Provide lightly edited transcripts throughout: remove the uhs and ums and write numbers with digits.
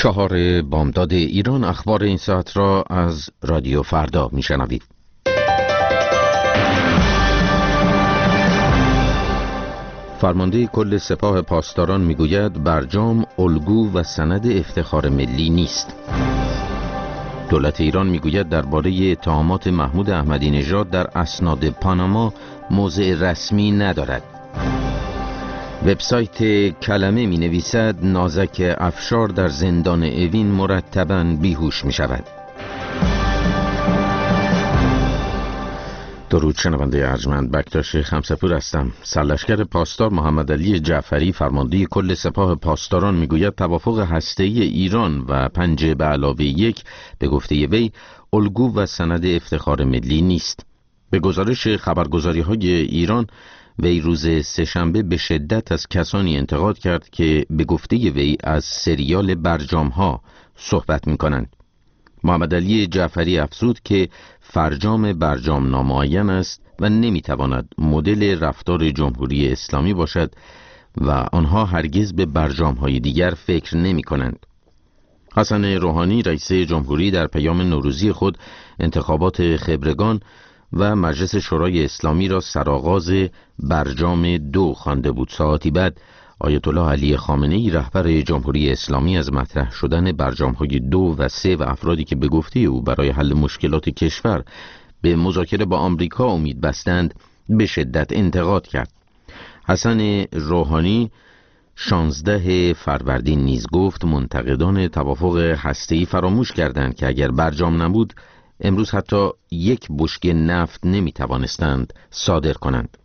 4 بامداد ایران اخبار این ساعت را از رادیو فردا میشنوید. فرمانده کل سپاه پاسداران میگوید برجام الگو و سند افتخار ملی نیست. دولت ایران میگوید درباره اتهامات محمود احمدی نژاد در اسناد پاناما موضع رسمی ندارد. وبسایت کلمه می نویسد نازک افشار در زندان اوین مرتباً بیهوش می شود. درود شنونده ارجمند، بکتاش خمسپور هستم. سرلشکر پاسدار محمد علی جعفری فرمانده کل سپاه پاسداران میگوید توافق هسته‌ای ایران و 5+1 به گفته وی الگو و سند افتخار ملی نیست. به گزارش خبرگزاری‌های ایران وی روز سه‌شنبه به شدت از کسانی انتقاد کرد که به گفته وی از سریال برجام‌ها صحبت می‌کنند. محمد علی جعفری افزود که فرجام برجام نامعین است و نمی‌تواند مدل رفتار جمهوری اسلامی باشد و آنها هرگز به برجام‌های دیگر فکر نمی‌کنند. حسن روحانی رئیس جمهوری در پیام نوروزی خود انتخابات خبرگان و مجلس شورای اسلامی را سرآغاز برجام 2 خوانده بود. ساعتی بعد آیت الله علی خامنه‌ای رهبر جمهوری اسلامی از مطرح شدن برجام‌های 2 و 3 و افرادی که به گفته او برای حل مشکلات کشور به مذاکره با آمریکا امید بستند به شدت انتقاد کرد. حسن روحانی 16 فروردین نیز گفت منتقدان توافق هسته‌ای فراموش کردند که اگر برجام نبود امروز حتی یک بشکه نفت نمی‌توانستند صادر کنند.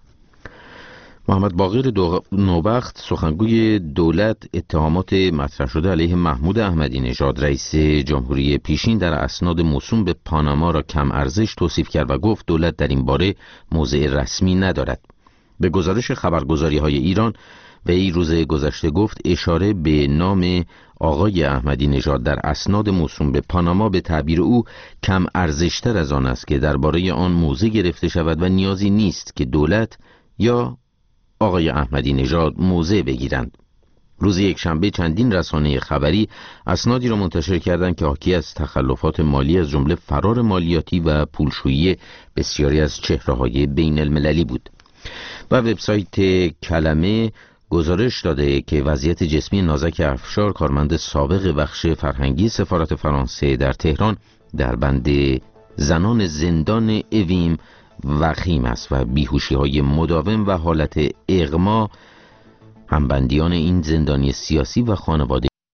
محمد باقر نوبخت سخنگوی دولت اتهامات مطرح شده علیه محمود احمدی نژاد رئیس جمهوری پیشین در اسناد موسوم به پاناما را کم ارزش توصیف کرد و گفت دولت در این باره موضع رسمی ندارد. به گزارش خبرگزاری‌های ایران وی روز گذشته گفت اشاره به نام آقای احمدی نژاد در اسناد موسوم به پاناما به تعبیر او کم ارزشتر از آن است که درباره آن موضع گرفته شود و نیازی نیست که دولت یا آقای احمدی نژاد موضع بگیرند. روز یکشنبه چندین رسانه خبری اسنادی را منتشر کردند که حاکی از تخلفات مالی از جمله فرار مالیاتی و پولشویی بسیاری از چهره‌های بین المللی بود. و وبسایت کلمه گزارش داده که وضعیت جسمی نازک افشار کارمند سابق بخش فرهنگی سفارت فرانسه در تهران در بند زنان زندان اوین وخیم است و بیهوشی‌های مداوم و حالت اغما همبندیان این زندانی سیاسی و خانواده